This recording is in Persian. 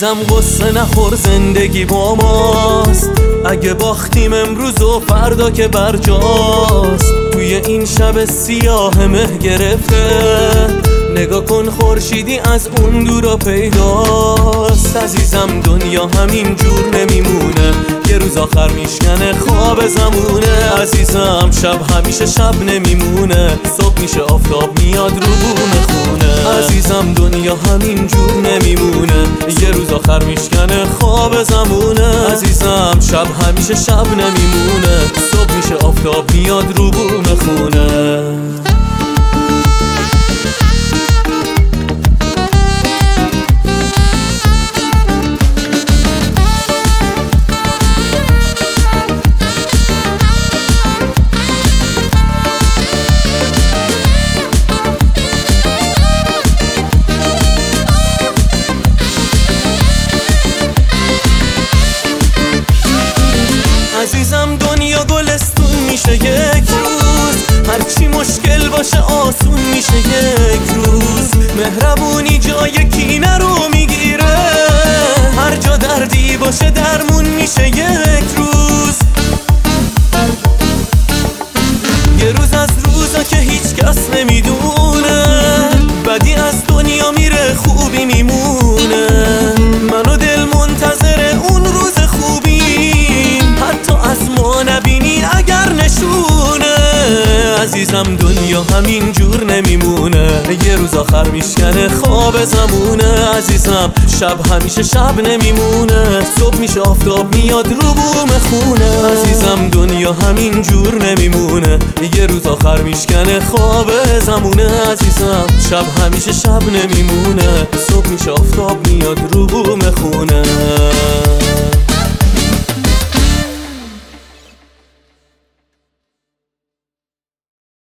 عزیزم قصه نخور، زندگی با ماست. اگه باختیم امروز و فردا که برجاست. توی این شب سیاه مه گرفته، نگاه کن خورشیدی از اون دورا پیداست. عزیزم دنیا همین جور نمیمونه، یه روز آخر میشکنه خواب زمونه. عزیزم شب همیشه شب نمیمونه، صبح میشه آفتاب میاد رو بوم خونه. عزیزم دنیا همین جور نمیمونه، یه روز آخر میشکنه خواب زمونه. عزیزم شب همیشه شب نمیمونه، صبح میشه آفتاب میاد رو بوم خونه. عزیزم دنیا گلستون میشه یک روز، هرچی مشکل باشه آسون میشه یک روز. مهربونی جای کینه رو میگیره، هر جا دردی باشه درمون میشه یک روز. یه روز از روزا که هیچ کس نمیدونه، بدی از دنیا میره خوبی میمونه. من و دل منتظر اون روز خوبیم، حتی از ما نبینی اگر نشونه. عزیزم دنیا همین جور نمیمونه، یه روز آخر میشکنه خواب زمونه. عزیزم شب همیشه شب نمیمونه، صبح میشه آفتاب میاد رو بوم خونه. عزیزم دنیا همین جور نمیمونه، یه روز آخر میشکنه خواب زمونه. عزیزم شب همیشه شب نمیمونه، صبح میشه آفتاب میاد رو بوم خونه.